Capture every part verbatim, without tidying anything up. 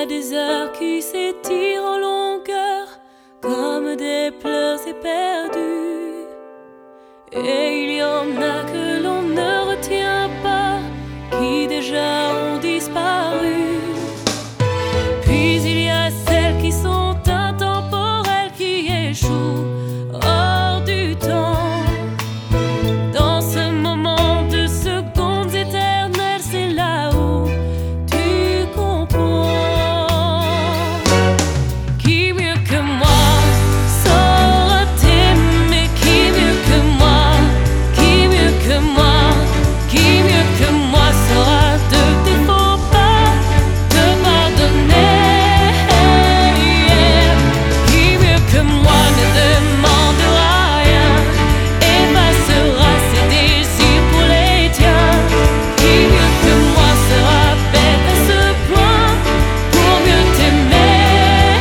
a des heures qui s'étirent en longueur comme des pleurs éperdus. Et il y en a que l'on ne retient pas, qui déjà ont disparu. Puis il y a celles qui sont intemporelles, qui échouent hors du temps. Dans ce moment de secondes éternelles, c'est là où tu comprends. Qui mieux que moi saura t'aimer, qui mieux que moi, qui mieux que moi, qui mieux que moi saura de tes faux pas te pardonner. Qui mieux que moi ne demandera rien, effacera ses désirs pour les tiens. Qui mieux que moi sera bête à ce point pour mieux t'aimer.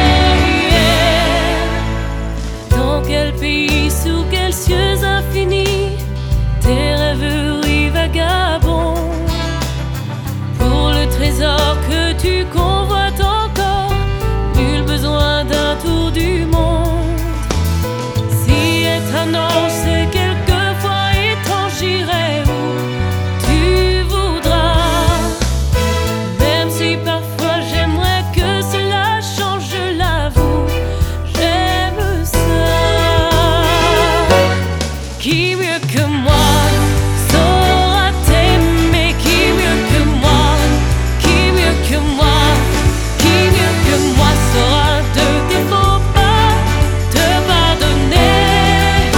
Dans quel pays, sous quels cieux infinis, tes rêveries vagabonds, pour le trésor que tu convoites encore, nul besoin d'un tour du monde. Si être un ange c'est quelquefois étrange, j'irai où tu voudras. Même si parfois j'aimerais que cela change, je l'avoue, j'aime ça. Qui mieux que moi saura t'aimer, qui mieux que moi, qui mieux que moi, qui mieux que moi saura de tes faux pas te pardonner.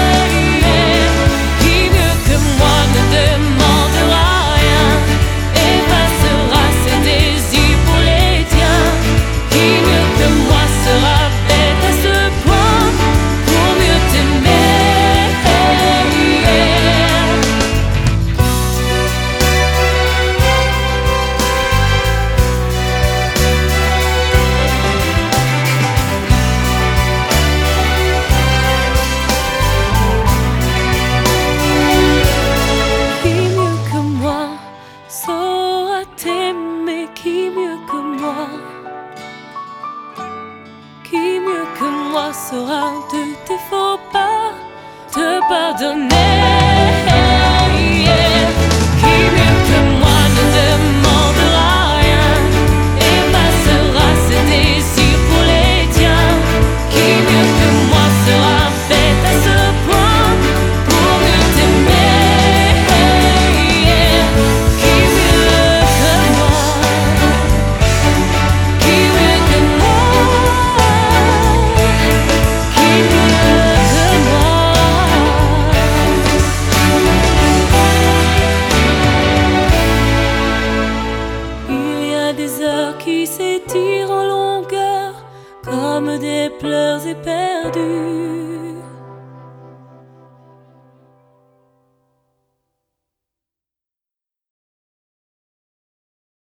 Qui mieux que moi ne demandera rien, effacera ses désirs pour les tiens. Qui mieux que moi sera bête à ce point pour mieux t'aimer. Qui mieux que moi saura t'aimer, qui mieux que moi, qui mieux que moi saura de tes faux pas te pardonner. Qui mieux que moi ne demandera rien, effacera ses désirs pour les tiens. Qui mieux que moi sera bête à ce point pour mieux t'aimer. Qui mieux que moi, qui mieux que moi, qui mieux que moi. Il y a des heures qui s'étirent en longueur comme des pleurs éperdus.